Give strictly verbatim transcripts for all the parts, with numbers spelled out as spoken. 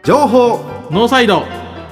情報ノーサイド。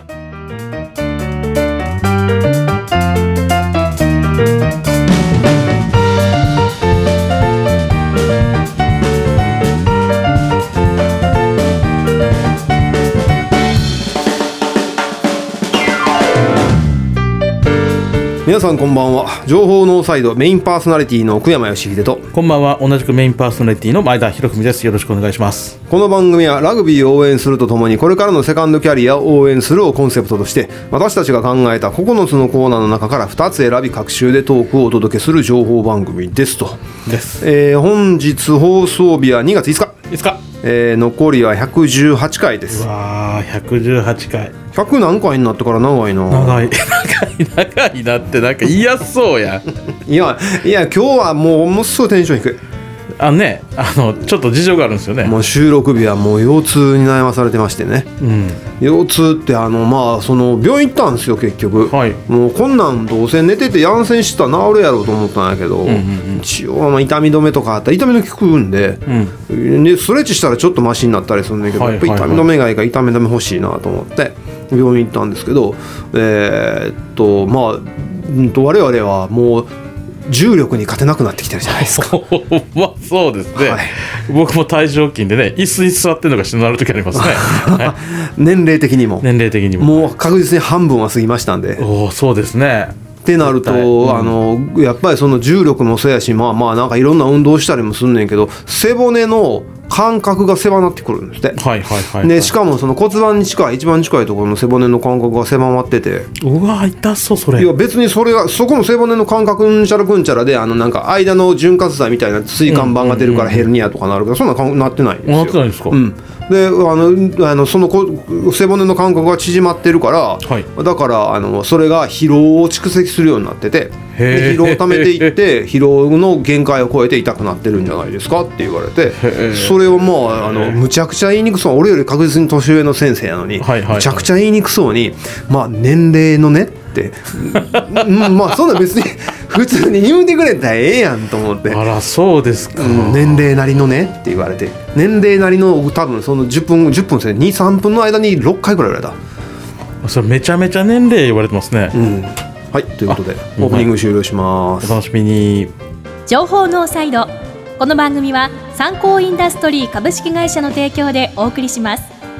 皆さんこんばんは。情報ノーサイドメインパーソナリティの奥山義秀と、 こんばんは。同じくメインパーソナリティの前田博文です。よろしくお願いします。 この番組はラグビーを応援するとともにこれからのセカンドキャリアを応援するをコンセプトとして、私たちが考えたここのつのコーナーの中からふたつ選び各週でトークをお届けする情報番組ですとです、 えー、本日放送日はにがついつかいつか、 えー、残りはひゃくじゅうはちかいです。 うわー、ひゃくじゅうはちかい。 ひゃく何回になってから長いな。 長い長い長いなってなんか嫌そうやいやいや、今日はもうものすごいテンション低い。 あのね、あのちょっと事情があるんですよね。 もう収録日はもう腰痛に悩まされてましてね、うん、腰痛ってあのまあその病院行ったんですよ結局、はい、もうこんなんどうせ寝ててヤンセンしたら治るやろうと思ったんやけど、うんうんうん、一応まあ痛み止めとかあったら痛み止め効くんで、うん、でストレッチしたらちょっとマシになったりするんだけど、はいはいはい、やっぱ痛み止めがいいから痛み止め欲しいなと思って病院行ったんですけど、えー、っとまあ、うん、と我々はもう重力に勝てなくなってきてるじゃないですかまあそうですね、はい、僕も体重筋でね椅子に座ってるのがしんどなる時ありますね、はい、 年齢的にも年齢的にももう確実に半分は過ぎましたんで。 おそうですねってなると、うん、あのやっぱりその重力もそうやし、まあまあなんかいろんな運動したりもすんねんけど、背骨の感覚が狭なってくるんですって、はいはいはいはい、でしかもその骨盤に近い一番近いところの背骨の感覚が狭まってて、 うわ痛そうそれ。 いや別にそれがそこの背骨の感覚んちゃらくんちゃらであのなんか間の潤滑剤みたいな椎間板が出るからヘルニアとかなるけど、そんな感覚なってないんですよ。 なってないんですか。うんであのあのその背骨の感覚が縮まってるから、はい、だからあのそれが疲労を蓄積するようになってて、で疲労を溜めていって疲労の限界を超えて痛くなってるんじゃないですかって言われて、それをもうあのむちゃくちゃ言いにくそう、俺より確実に年上の先生やのに、はいはいはい、むちゃくちゃ言いにくそうに、まあ年齢のねってまあそんな別に普通に言うてくれたらええやんと思って。 あらそうですか、うん、 年齢なりのねって言われて、年齢なりの多分そのじゅっぷんじゅっぷんですね、にさんぷんの間にろっかいぐらい言われた。それめちゃめちゃ年齢言われてますね、うん、 はいということでオープニング終了します。 お楽しみに。 情報ノーサイド。この番組は参考インダストリー株式会社の提供でお送りします。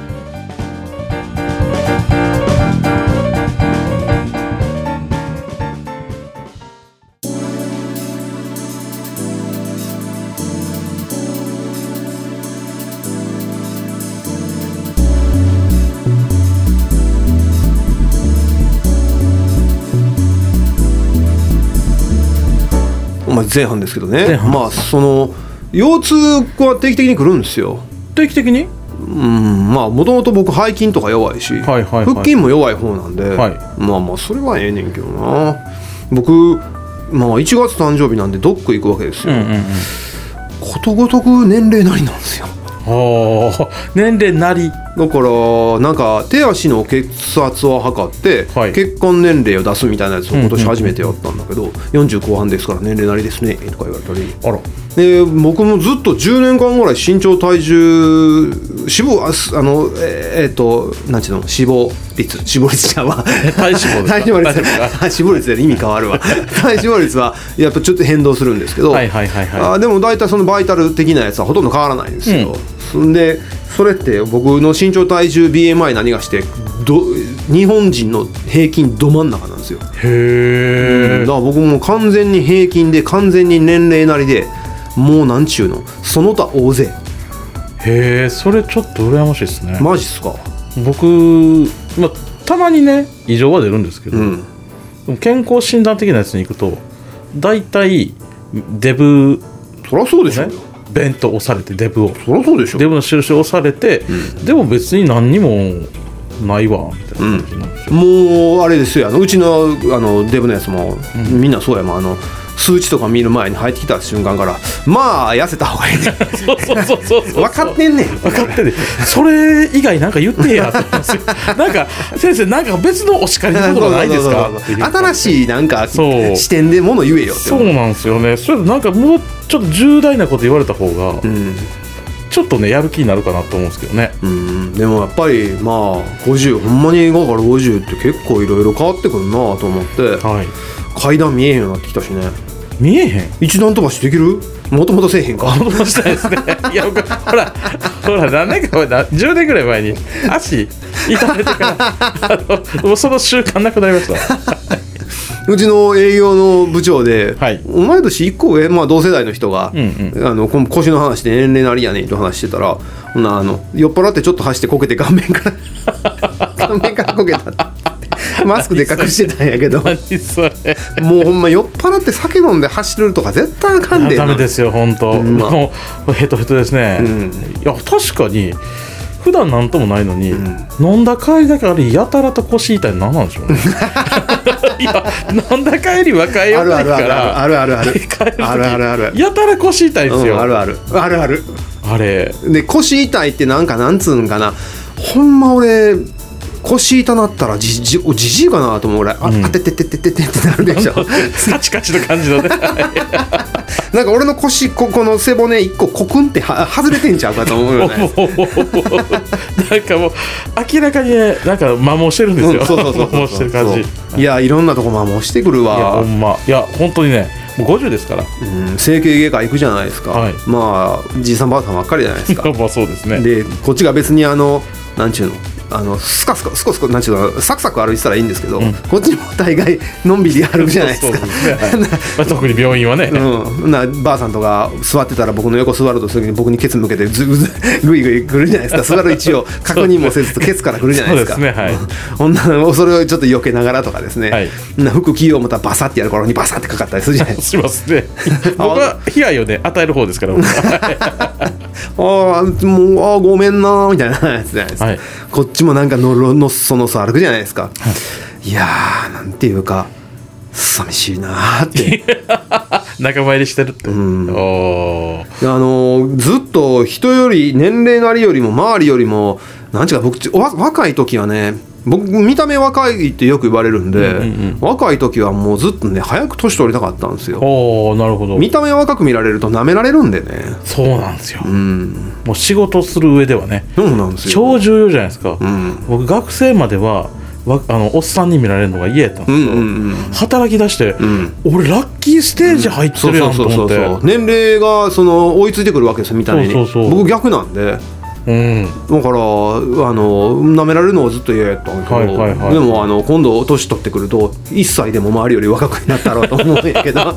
前半ですけどね、まあその腰痛は定期的に来るんですよ。 定期的に？ うん、まあもともと僕背筋とか弱いし、はいはいはい、腹筋も弱い方なんで、はい、まあまあそれはええねんけどな。僕まあいちがつ誕生日なんでドック行くわけですよ、うんうんうん、ことごとく年齢なりなんですよ。 あ年齢なりだからなんか手足の血圧を測って、はい、血管年齢を出すみたいなやつを今年初めてやったんだけど、うんうんうん、よんじゅうこう半ですから年齢なりですねとか言われたり、あらで僕もずっとじゅうねんかんぐらい身長体重脂肪あのえー、っとなんていうの脂肪率脂肪率ちゃうわ体脂肪体脂肪率脂肪率で意味変わるわ体脂肪率はやっぱちょっと変動するんですけど、はいはいはいはい、あでも大体そのバイタル的なやつはほとんど変わらないんですよ、うん、でそれって僕の身長体重 ビーエムアイ 何がしてど日本人の平均ど真ん中なんですよ。へー、うん、だから僕も完全に平均で完全に年齢なりでもうなんちゅうのその他大勢。 へー、それちょっと羨ましいですね。 マジっすか。 僕、まあ、たまにね異常は出るんですけど、うん、でも健康診断的なやつに行くとだいたいデブ、 そりゃそうでしょ、ね、 弁当押されてデブをそりゃそうでしょ、 デブの印を押されて、うん、でも別に何にもないわみたいな感じなんですよ、 うん、もうあれですよ、あのうちの、あのデブのやつも、うん、みんなそうやもん、あの数値とか見る前に入ってきた瞬間からまあ痩せた方がいいねそうそうそうそうそう分かってんねん分かってんねんそれ以外なんか言ってやって言うんですよなんか先生なんか別のお叱りのことがないですか新しいなんか視点でもの言えよって。 そうなんですよね。それなんかもうちょっと重大なこと言われた方が、うん、 ちょっとねやる気になるかなと思うんですけどね。 うん、でもやっぱりまあごじゅうほんまにごからごじゅうって結構いろいろ変わってくるなと思って、はい、階段見えへんようになってきたしね。 見えへん？ 一段飛ばしできる？もともとせえへんか。 もともとしたいですね。いやほらほら何年か前じゅうねんぐらい前に足痛めてからあのもうその習慣なくなりました。 うちの営業の部長で、はい、同い年いっこ上、まあ、同世代の人が、うんうん、あの腰の話で年齢なりやねんと話してたら、あの酔っ払ってちょっと走ってこけて顔面から顔面からこけたってマスクで隠してたんやけど何それもうほんま酔っ払って酒飲んで走るとか絶対あかんでんな。 ダメですよ本当、うん、もうヘトヘトですね、うん、いや確かに普段なんともないのに、うん、飲んだ帰りだけあれやたらと腰痛いの何なんでしょうね。いや飲んだ帰り若いよないからあるあるあるあるあるあるやたら腰痛いですよ、 うん、あるあるあるあるあれで腰痛いってなんかなんつうんかな、ほんま俺腰痛なったらじじじじいかなと思うぐらい、あ、うん、あててててててってなるでしょ。 カチカチの感じのね。 なんか俺の腰ここの背骨一個コクンっては外れてんちゃうかと思うよね。 なんかもう明らかにねなんか摩耗してるんですよ。うん、そうそうそうそう摩耗してる感じ。 いやいろんなとこ摩耗してくるわ。 いやほんまいや本当にねもうごじゅうですから。 うん、整形外科行くじゃないですか。はい、まあじいさんばあさんばっかりじゃないですか。 まあそうですね。 でこっちが別にあのなんちゅうの。あのスカスカスコスコなんちゅうのサクサク歩いてたらいいんですけど、うん、こっちも大概のんびり歩くじゃないですか。そうですね、はいまあ、特に病院はね、 うん、なばあさんとか座ってたら僕の横座るとすぐに僕にケツ向けてずずぐいぐい来るじゃないですか。座る位置を確認もせずとケツから来るじゃないですか。そうですね、はい、ほんなそれをちょっと避けながらとかですね、はい、な服着よう思ったらバサってやる頃にバサってかかったりするじゃないですか。 しますね。僕は被害をね与える方ですから。 ああもうあごめんなみたいなやつじゃないですか、はい、こっちもなんかのろのっそのそ歩くじゃないですか、はい、いやーなんていうか寂しいなーって仲間入りしてるって、うん、おあのずっと人より年齢なりよりも周りよりもなんちゅうか僕若い時はね僕見た目若いってよく言われるんで、うんうんうん、若い時はもうずっとね早く年取りたかったんですよ。 おなるほど。 見た目若く見られると舐められるんでね。 そうなんですよ、うん、もう仕事する上ではねそうなんですよ超重要じゃないですか、うん、僕学生まではわあのおっさんに見られるのが嫌やったんですよ、うんうんうん、働き出して、うん、俺ラッキーステージ入ってるやんと思って年齢がその追いついてくるわけですよ見た目に。そうそうそう僕逆なんでうん、だからあの舐められるのはずっと嫌やったんだけど、はいはいはい、でもあの今度年取ってくるといっさいでも周りより若くなったろうと思うんやけど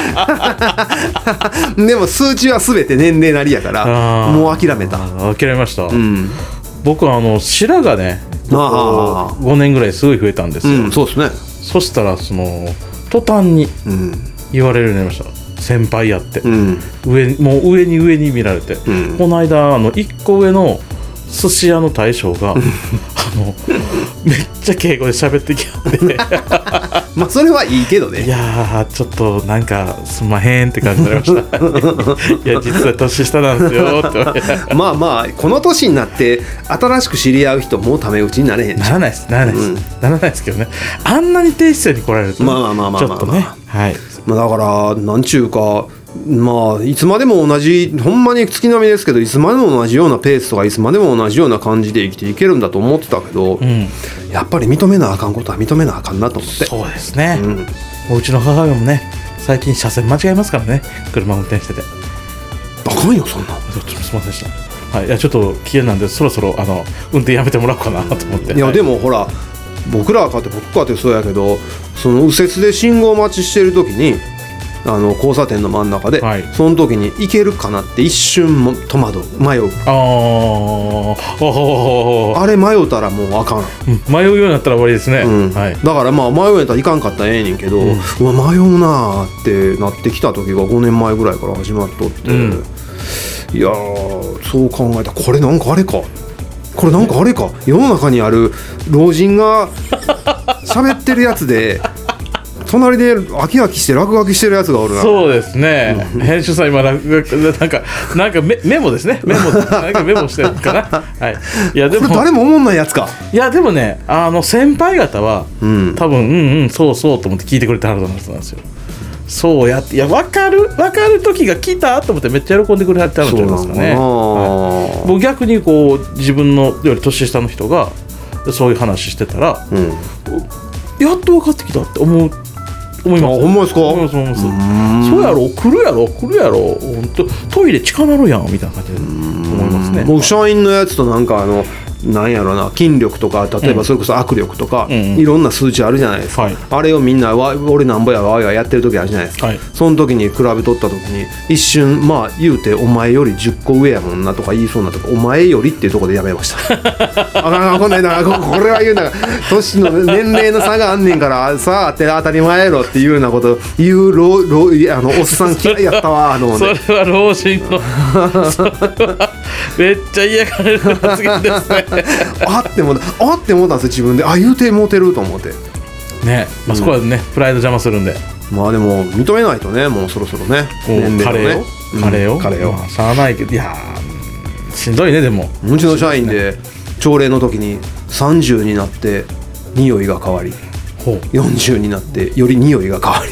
でも数値は全て年齢なりやからもう諦めた。 諦めました、うん、僕はあの白がねごねんぐらいすごい増えたんですよ、 うん、そうですね。 そしたらその途端に言われるようになりました、先輩やって、うん、上もう上に上に見られて、うん、この間あのいっこ上の寿司屋の大将があのめっちゃ敬語で喋ってきやってまあそれはいいけどね。 いやちょっとなんかすんまへんって感じになりましたいや実は年下なんですよってまあまあこの年になって新しく知り合う人もうタメ口になれへんならないですならないです、うん、ならないですけどね。あんなに低姿勢に来られると、ね、 まあまあまあまあまあ、まあ、 ちょっとねはいまあ、だからなんちゅうかまあいつまでも同じほんまに月並みですけどいつまでも同じようなペースとかいつまでも同じような感じで生きていけるんだと思ってたけど、うん、やっぱり認めなあかんことは認めなあかんなと思って。 そうですね、うん、おうちの母親もね最近車線間違えますからね車運転してて。 あかんよそんな。 ちょっとすいませんでした、はい、いやちょっと危険なんでそろそろあの運転やめてもらおうかなと思って。 いやでもほら僕らかって僕かってそうやけどその右折で信号待ちしてる時にあの交差点の真ん中で、はい、その時に行けるかなって一瞬も戸惑う迷う。 ああれ迷ったらもうあかん、 うん、迷うようになったら終わりですね、うんはい、だからまあ迷うんやったらいかんかったらええねんけど、うん、うわ迷うなってなってきた時がごねんまえぐらいから始まっとって、うん、いやそう考えたらこれなんかあれかこれなんかあれか世の中にある老人が喋ってるやつで隣で飽き飽きして落書きしてるやつがおるな。 そうですね、うん、編集さん今落書きなんかなんか メ, メモですねメモなんかメモしてるかなはい。いやでもこれ誰も思んないやつか。 いやでもねあの先輩方は、うん、多分うんうんそうそうと思って聞いてくれてはると思うんですよ。そうやっていや分かる分かる時が来たと思ってめっちゃ喜んでくれはってはるんじゃないですかね。 そうなんかな、はい僕逆にこう自分のより年下の人がそういう話してたら、うん、やっと分かってきたって思う思います。 ほんまですか？ 思います思います。そうやろ、来るやろ来るやろ、本当トイレ近なるやんみたいな感じで思いますね。 僕社員のやつとなんかあのなんやろな、筋力とか例えばそれこそ握力とか、うん、いろんな数値あるじゃないですか、はい、あれをみんなわ俺なんぼやわややってる時あるじゃないですか、はい、その時に比べとった時に一瞬まあ言うてお前よりじゅっこ上やもんなとか言いそうなとか、お前よりっていうところでやめましたあかんこんなんだこれは言うな年の年齢の差があんねんからさあって当たり前やろっていうようなこと言う老老あのおっさん嫌いやったわあの、 ね、それは老人のそれはめっちゃ嫌がられる発言ですねあってもあって思ったんですよ自分で。あ言うてモテると思ってね、まあ、そこはね、うん、プライド邪魔するんで、 まあでも認めないとね、もうそろそろね年齢をねカレーを、うん、カレーを、まあ、しゃあないけど、いやしんどいね。でもうちの社員で朝礼の時にさんじゅうになって匂いが変わり、よんじゅうになってより匂いが変わ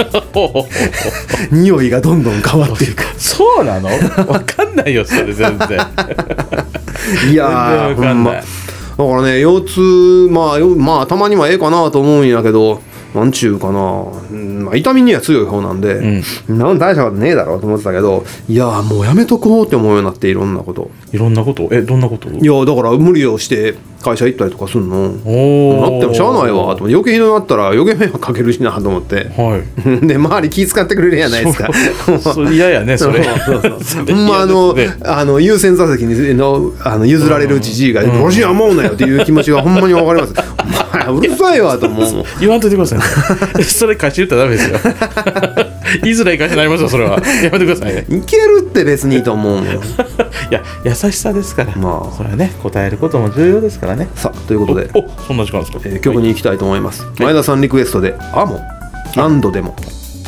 り匂いがどんどん変わっていくそうなの？分かんないよそれ全然いやーほんまだからね、腰痛、まあ、まあたまにはええかなと思うんやけど、なんちゅうかな、うんまあ、痛みには強い方なんで、うん、なん大したことねえだろうと思ってたけど、いやもうやめとこうって思うようになって、いろんなこといろんなことえどんなこと？いやだから無理をして会社行ったりとかすんの、なってもしゃあないわと思って、余計ひどくなったら余計迷惑かけるしなと思って、はい、で周り気遣ってくれるやないですか嫌やねそれそうそうそうほんまあのあの優先座席にのあの譲られるじじいが「ロシアもうなよ」っていう気持ちがほんまに分かりますお前うるさいわと思う言わんといてくださいねそれ会社言ったらダメですよ言いづらい会社になりますよそれはやめてくださいね。 いけるって別にいいと思ういや優しさですから、まあ、それはね答えることも重要ですからね。 さあということで、 おおそんな時間ですか、 えー、曲に行きたいと思います、はい、前田さんリクエストで「アモ何度でも」。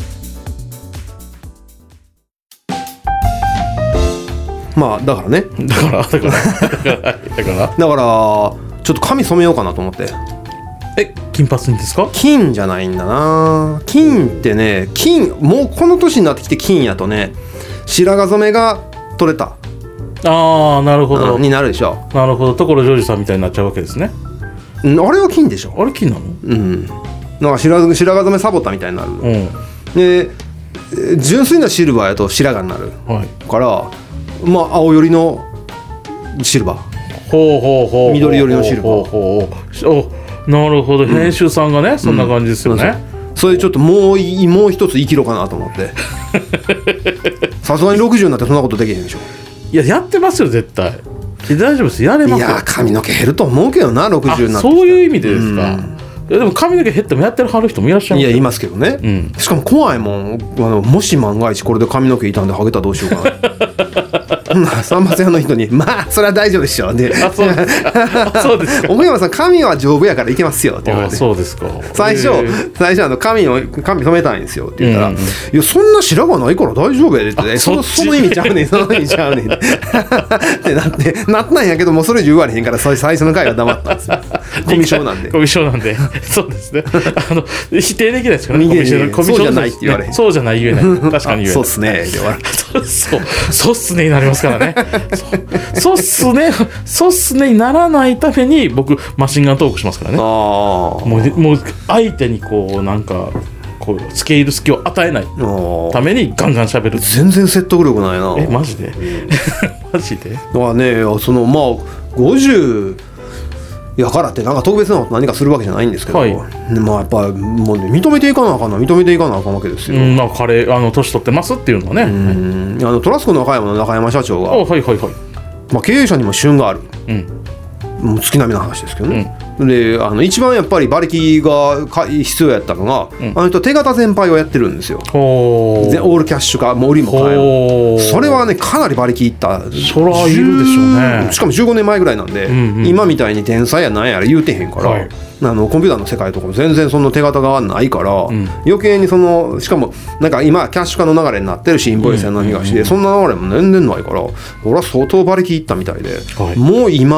まあだからねだからだからだからだからだからちょっと髪染めようかなと思って。 え金髪にですか？ 金じゃないんだな。金ってね、金もうこの年になってきて金やとね、白髪染めが取れたああなるほど、 うん、になるでしょ。 なるほど、所ジョージさんみたいになっちゃうわけですね。 あれは金でしょ。 あれ金なの？ うんなんか 白, 白髪染めサボったみたいになる、うん、で純粋なシルバーやと白髪になる、はい、からまあ青寄りのシルバー、 ほうほうほう緑寄りのシルバー、ほうほうほうおなるほど、編集さんがね、うん、そんな感じですよね、 うん、それちょっともうもう一つ生きろかなと思ってさすがにろくじゅうになってそんなことできへんでしょ。 いややってますよ絶対。大丈夫です、やれますよ。 いや髪の毛減ると思うけどな、ろくじゅうになって。 そういう意味でですか、うん、いやでも髪の毛減ってもやってるはる人もいらっしゃる。 いやいますけどね、うん、しかも怖いもん、あのもし万が一これで髪の毛傷んでハゲたらどうしようかなさんま線の人にまあそれは大丈夫でしょで、あそうですかそうですか奥山さん髪は丈夫やからいけますよって言われて、 あそうですか。 最初最初あの髪を髪染めたいんですよって言ったら、うんうん、いやそんな白髪ないから大丈夫やでって、そ, その意味ちゃうねんその意味ちゃうねんってなってなったんやけども、それ以上言われへんから最初の回は黙ったんですよコミュ障なんでコミュ障なんでそうですねあの否定できないですからね、 コミュ障コミュ障じゃないって言われへん、 そうじゃない言えない確かに言えないそうっすねって言われてそうそうそうっすねになりますからねそ, そうっすねそうっすねにならないために僕マシンガントークしますからね。あもうもう相手にこうなんかこう付け入る隙を与えないためにガンガン喋る。 全然説得力ないな。 えマジでマジでだからね、そのまあごじゅうやからってなんか特別なこと何かするわけじゃないんですけど、はい、まあやっぱもう、ね、認めていかなあかんな認めていかなあかんわけですよ。 うん、まあ彼あの年取ってますっていうのはね、うんあのトラスコの中山の中山社長が、 はいはいはいまあ、経営者にも旬がある、うん、もう月並みの話ですけどね、うん、であの一番やっぱり馬力が必要やったのが、うん、あの人手形全廃をやってるんですよ。オールキャッシュかもう売りも買える。それはねかなり馬力いった。 そらいるでしょうね。 しかもじゅうごねんまえぐらいなんで、うんうん、今みたいに天才やなんやら言うてへんから、はい、あのコンピューターの世界とかも全然その手形がないから、うん、余計にそのしかもなんか今キャッシュ化の流れになってるしインボイスやの東で、うんうんうん、そんな流れも全然ないから俺は相当馬力いったみたいで、はい、もう今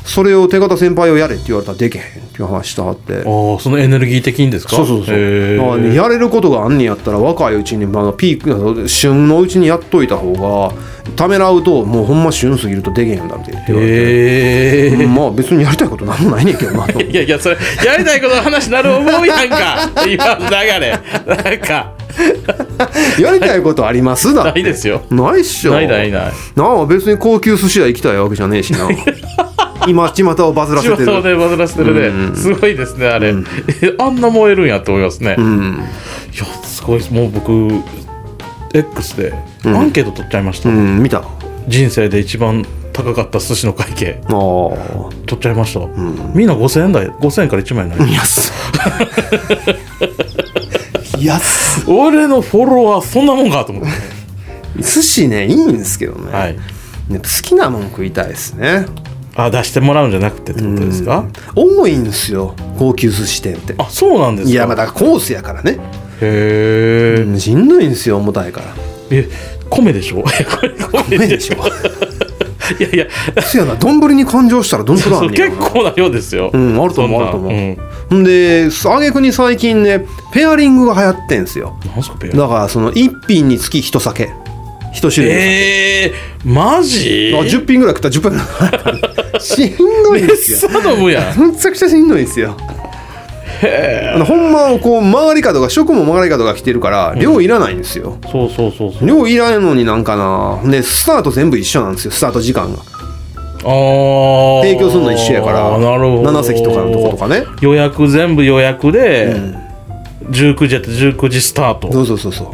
それを手形先輩をやれって言われたらできへんっていう話してはって。 ああ、そのエネルギー的にですか。 そうそうそう。だからね、やれることがあんねんやったら若いうちに、まあ、ピーク旬のうちにやっといた方がためらうともうほんま旬過ぎるとできへんだって言われて、 へー、 まあ別にやりたいことなんもないねんけどな。 いやいや、それやりたいことの話になる思うやんか今の流れなんかやりたいことありますだって。 ないですよ。 ないっしょ。 ないないない。 なあ、別に高級寿司屋行きたいわけじゃねえしな。今巷をバズらせてる。 巷でバズらせてるね、うん、すごいですねあれ、うん、あんな燃えるんやと思いますね、うん、いやすごいです。もう僕 X でアンケート取っちゃいました、 うんうん、見た。 人生で一番高かった寿司の会計あ取っちゃいました、うん、みんなごせんえん台ごせんえんからいちまん円になります。安い。 俺のフォロワーそんなもんかと思って寿司ねいいんですけどね、はい、ね好きなもん食いたいですね。 あ、出してもらうんじゃなくてってことですか。 多いんですよ高級寿司店って。 あ、そうなんですか。 いや、まあだからコースやからね。 へえ、 うん、しんどいんですよ重たいから。 え、米でしょ米でしょいやいや、 そうやな、丼に勘定したらどんくらいあんねん。 結構な量ですよ。 うん、あると思うあると思う。うん、で挙句に最近ねペアリングが流行ってんすよ。 なんすかペアリング。 だからそのいっ品につきいち酒一種類。 えー、マジじゅっ品ぐらい食ったらじゅっぷんしんどいんですよ。 めっちゃ飲むやん。 むちゃくちゃしんどいんですよ。へー、ほんまこう曲がり角が食も曲がり角が来てるから量いらないんですよ、 うん、そうそうそうそう。 量いらんのになんかな。でスタート全部一緒なんですよ。スタート時間があ提供するの一緒やから。 なるほど。 なな席とかのとことかね、 予約全部予約で、うん、じゅうくじやってじゅうくじスタート。 そうそうそうそう。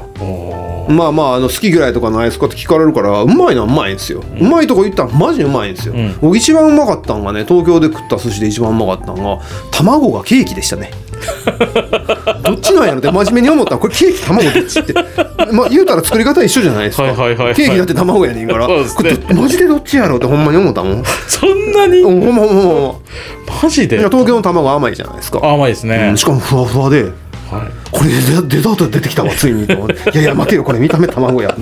まあまあ、あの好き嫌いとかないですかって聞かれるから、うまいのはうまいんですよ、うん、うまいとこ言ったらマジでうまいんですよ、うん、僕一番うまかったんがね、東京で食った寿司で一番うまかったんが卵がケーキでしたねどっちなんやろって真面目に思ったら、これケーキ卵どっちってまあ言うたら作り方一緒じゃないですか、はいはいはいはい、ケーキだって卵やねんから、そうですね、これマジでどっちやろってほんまに思ったもんそんなに、 ほんまほんまマジで。 東京の卵甘いじゃないですか。 甘いですね、 うん、しかもふわふわで、はい、これデザートで出てきたわついにといやいや待てよこれ見た目卵や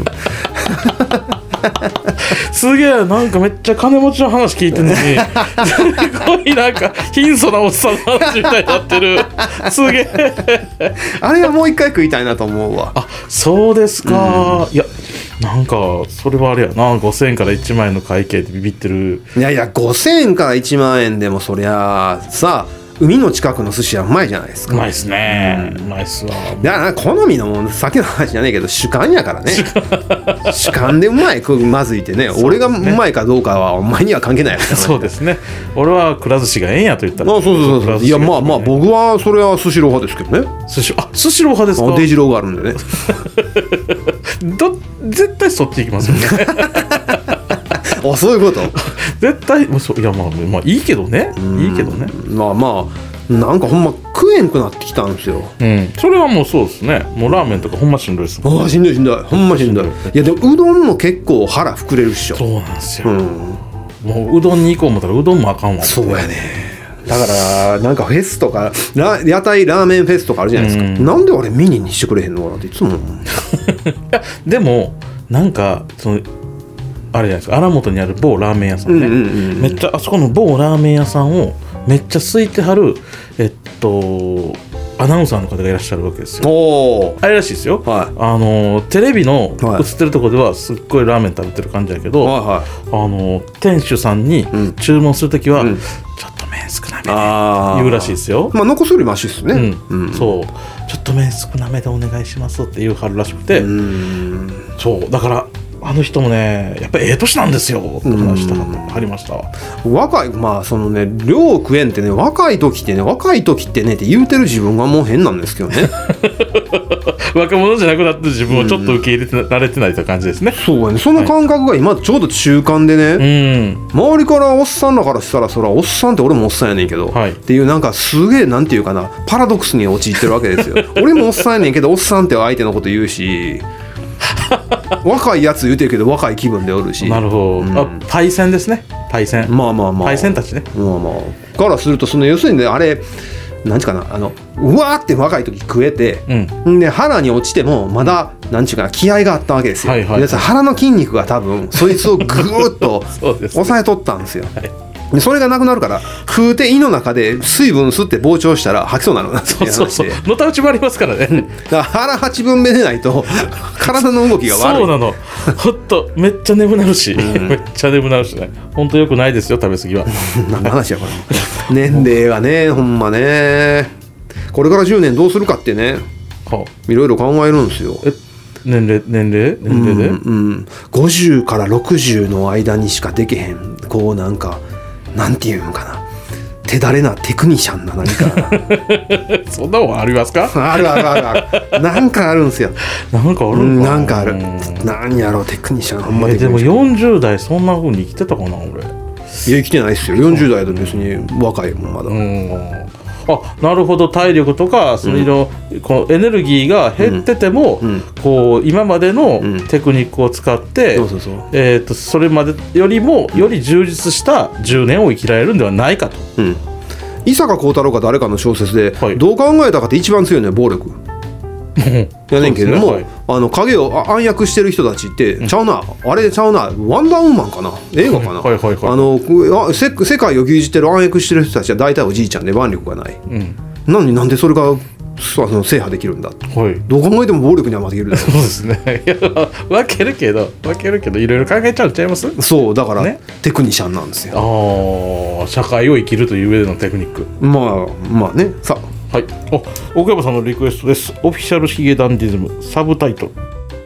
すげえ、なんかめっちゃ金持ちの話聞いてるのにすごいなんか貧相なおっさんの話みたいになってるすげえあれはもう一回食いたいなと思うわ。 あ、そうですか、うん、いやなんかそれはあれやな、ごせんえんからいちまん円の会計でビビってる。 いやいやごせんえんからいちまん円でもそりゃさ海の近くの寿司はうまいじゃないですか。 うまいですね、うん、うまいっすわ。 だから好みのもん、さっきの話じゃねえけど主観やからね主観でうまいまずいってね、俺がうまいかどうかはお前には関係ないやつからそうですね。俺はくら寿司がええんやと言ったら、 あ、そうそうそうそう、いやまあまあ僕はそれはスシロー派ですけどね。 スシ、あ、スシロー派ですか。 デジローがあるんでねど絶対そっち行きますよねあ、そういうこと絶対、いやまあまあいいけどね、いいけどね、 まあまあなんかほんま食えんくなってきたんですよ、 うん、それはもうそうですね。もうラーメンとかほんましんどいですもん。 あ、しんどいしんどい、ほんましんどい。いやでもうどんも結構腹膨れるっしょ。 そうなんですよ、うん、もううどんに行こう思ったらうどんもあかんわ。 そうやね。だからなんかフェスとかラ屋台ラーメンフェスとかあるじゃないですか、うん、なんで俺ミニにしてくれへんのかなっていつもいやでもなんかそのあれじゃないですか、荒本にある某ラーメン屋さんね、うんうんうんうん、めっちゃあそこの某ラーメン屋さんをめっちゃ空いてはるえっとアナウンサーの方がいらっしゃるわけですよ。おあれらしいですよ、はい、あのテレビの映ってるところではすっごいラーメン食べてる感じだけど、はいはい、あの店主さんに注文するときは、うん、ちょっと麺少なめで言うらしいですよ。 まあ残すよりマシですね、 うんうん、そうちょっと麺少なめでお願いしますって言うはるらしくて、うーん、そうだからあの人もねやっぱりええ年なんですよって話したはりました。 若い、まあそのね量を食えんってね、若い時ってね若い時ってねって言うてる自分がもう変なんですけどね若者じゃなくなってる自分をちょっと受け入れてられてないという感じですね、 うん、そうやね。その感覚が今ちょうど中間でね、はい、周りからおっさんらからしたらそらおっさんって俺もおっさんやねんけど、はい、っていうなんかすげえなんていうかなパラドックスに陥ってるわけですよ俺もおっさんやねんけどおっさんって相手のこと言うし若いやつ言うてるけど若い気分でおるし。 なるほど、うん、あパイセンですね。パイセン、 まあまあまあパイセンたちね、 まあまあからするとその要するにねあれなんちゅうかな、あのうわーって若い時食えて、うん、で腹に落ちてもまだなんちゅうかな気合があったわけですよ、はいはいはい、で腹の筋肉が多分そいつをぐーっと抑えとったんですよ、はい、 でそれがなくなるから食うて胃の中で水分吸って膨張したら吐きそうになるなっていう話で、 そうそうそうのたうちもありますからねだから腹はちぶんめでないと体の動きが悪い。 そうなのほんとめっちゃ眠なるし、うん、めっちゃ眠なるしねほんとよくないですよ食べ過ぎは何の話やこれ年齢がねほんまねこれからじゅうねんどうするかってねいろいろ考えるんですよ。 え年齢年齢年齢で、 うんうん、ごじゅうからろくじゅうの間にしかできへんこうなんかなんていうのかな手だれなテクニシャンな何かそんなもんありますか？ あるあるあるあるなんかあるんですよ。 なんかあるんかな、 うん、なんかあるなんやろテクニシャンほんまえでもよんじゅう代そんな風に生きてたかな俺。いや生きてないですよよんじゅう代で別に若いもんまだ。 うんあなるほど体力とかその、うん、このエネルギーが減ってても、うん、こう今までのテクニックを使って、うん、えー、とそれまでよりもより充実したじゅうねんを生きられるんではないかと、 うん、伊坂幸太郎か誰かの小説で、はい、どう考えたかって一番強いのは暴力やねんけれども、ねはい、あの影を暗躍してる人たちって、うん、ちゃうなあれちゃうなワンダーウーマンかな映画かな、はいはいはいはい、あの世界を牛耳ってる暗躍してる人たちは大体おじいちゃんで腕力がない、うん、なのになんでそれがその制覇できるんだ、はい、どう考えても暴力には負けるだろう。 そうですねいや分けるけど分けるけどいろいろ考えちゃうちゃいます。 そうだから、ね、テクニシャンなんですよ。 あ社会を生きるという上でのテクニックまあまあねさはい、お奥山さんのリクエストです。オフィシャルヒゲダンディズムサブタイトル。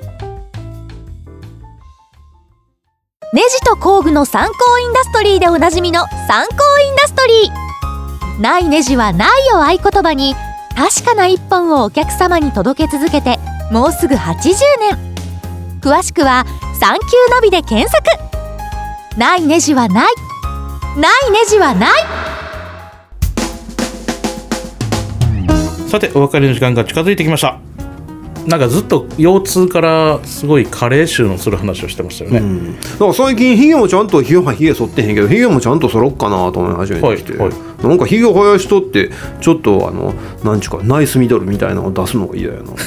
ネジと工具の参考インダストリーでおなじみの参考インダストリー。ないネジはないを合言葉に確かな一本をお客様に届け続けてもうすぐはちじゅうねん。詳しくはサンキューナビで検索。ないネジはない、ないネジはない。 さてお別れの時間が近づいてきました。なんかずっと腰痛からすごい加齢臭のする話をしてましたよね、うん、だから最近ヒゲもちゃんとヒゲヒゲ剃ってへんけどヒゲもちゃんと剃ろっかなと思い始めてきて、はいはい、なんかヒゲ生やしとってちょっとあのなんちゅうかナイスミドルみたいなのを出すのが嫌やな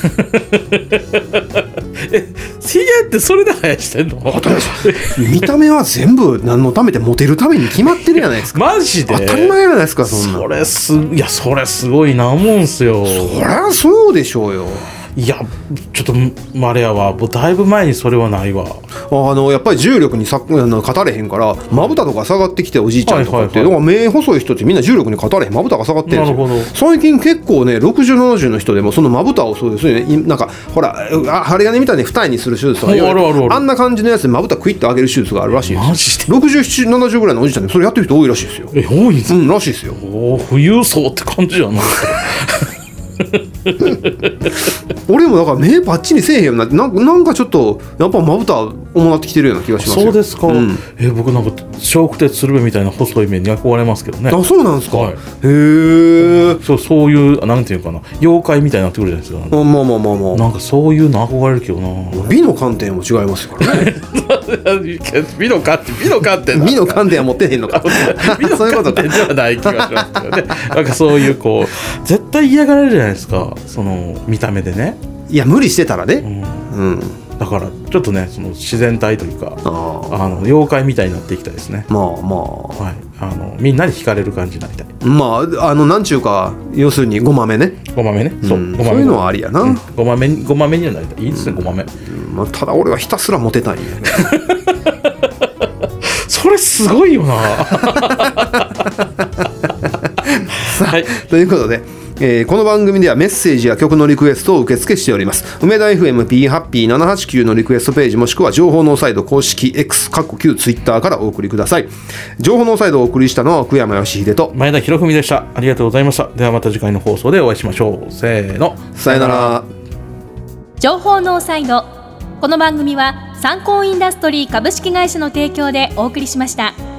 えヒゲってそれで生やしてんの？ 見た目は全部何のためでモテるために決まってるじゃないですかマジで当たり前じゃないですか。そんなそれすいやそれすごいなもんすよ。 そりゃそうでしょうよ。 いやちょっとあれやわだいぶ前にそれはないわ。 あのやっぱり重力にさ勝たれへんからまぶたとか下がってきておじいちゃんとかって、はいはいはい、目細い人ってみんな重力に勝たれへんまぶたが下がってるんですよ。最近結構ねろくじゅう、ななじゅうの人でもそのまぶたをそうですねなんかほら針金みたいに二重にする手術とか あ, るあ, るあ, るあんな感じのやつでまぶたクイッと上げる手術があるらしいです。 マジでろくじゅう、ななじゅうぐらいのおじいちゃんでそれやってる人多いらしいですよ。 え多いんですか？ うんらしいですよ。 お富裕層って感じやな俺もだから目パッチリせえへんようになってなんか、なんかちょっとやっぱまぶた重なってきてるような気がしますよ。 そうですか、うん、え僕なんか笑福亭鶴瓶みたいな細い目に憧れますけどね。 あそうなんですか、はい、へえそう、そういうなんていうかな妖怪みたいになってくるじゃないですか。 あまあまあまあまあなんかそういうの憧れるけどな。 美の観点も違いますからね美の観点美の観点美の観点は持ってへんのか美の観点ではない気がしますけどねなんかそういうこう絶対嫌がられるじゃないですかその見た目でね。 いや無理してたらね、うんうん、 だからちょっとねその自然体というかあの妖怪みたいになっていきたいですね。 まあまあ、 はい、あのみんなに惹かれる感じになりたい。 まああのなんちゅうか要するにごまめねごまめね、うん、そうごまめそういうのはありやな、うん、 ごまめにごまめにはなりたい。いいですね、うん、ごまめ、 うんまあ、ただ俺はひたすらモテたいんやねそれすごいよなはい、ということでえー、この番組ではメッセージや曲のリクエストを受付しております。梅田 エフエムピーハッピーななはちきゅうのリクエストページもしくは情報ノーサイド公式 X かっこ旧ツイッターからお送りください。情報ノーサイドをお送りしたのは奥山義秀と前田博文でした。ありがとうございました。ではまた次回の放送でお会いしましょう。せーのさよなら。 情報ノーサイド、この番組は参考インダストリー株式会社の提供でお送りしました。